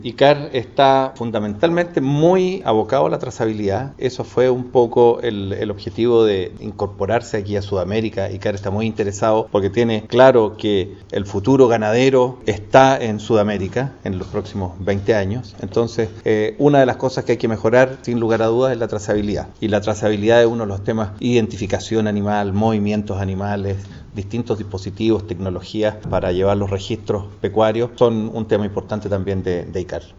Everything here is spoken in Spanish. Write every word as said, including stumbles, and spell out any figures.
ICAR está fundamentalmente muy abocado a la trazabilidad. Eso fue un poco el, el objetivo de incorporarse aquí a Sudamérica. ICAR está muy interesado porque tiene claro que el futuro ganadero está en Sudamérica en los próximos veinte años. Entonces, eh, una de las cosas que hay que mejorar, sin lugar a dudas, es la trazabilidad. Y la trazabilidad es uno de los temas: identificación animal, movimientos animales, distintos dispositivos, tecnologías para llevar los registros pecuarios, son un tema importante también de, de ICAR.